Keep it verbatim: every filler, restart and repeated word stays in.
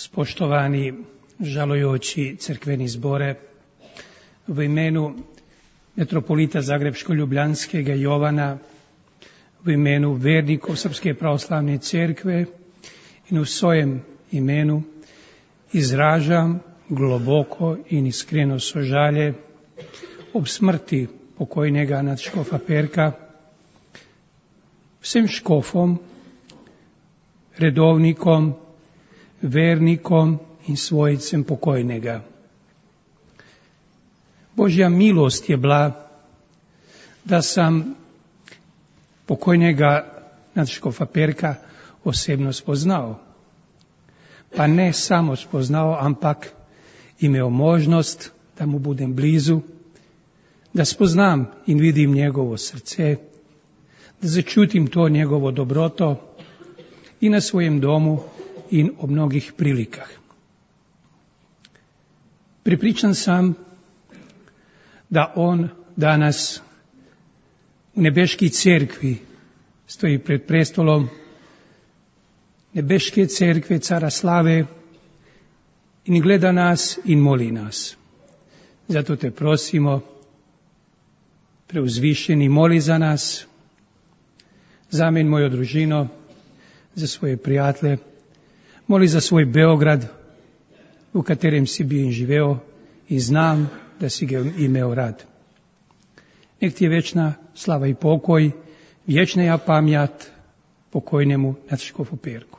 Spoštovani žalujoči crkveni zbore, v imenu metropolita Zagrebško-Ljubljanskega Jovana, v imenu vernikov Srpske pravoslavne cerkve in v svojem imenu izražam globoko in iskreno sožalje ob smrti pokojnega nadškofa Perka, vsem škofom, redovnikom, vernikom in svojcem pokojnega. Božja milost je bila, da sam pokojnega nadškofa Perka osebno spoznal. Pa ne samo spoznal, ampak imel možnost, da mu budem blizu, da spoznam in vidim njegovo srce, da začutim to njegovo dobroto i na svojem domu in o mnogih prilikah. Pripričan sam da on danas u nebeški cerkvi stoji pred prestolom nebeške cerkve cara slave i gleda nas i moli nas. Zato te prosimo, preuzvišeni, moli za nas, za men, moju družino, za svoje prijatelje, moli za svoj Beograd, u katerem si bio živeo i znam da si ga imeo rad. Nek ti je večna slava i pokoj, vječna ja pamjat pokojnemu nadškofu Perku.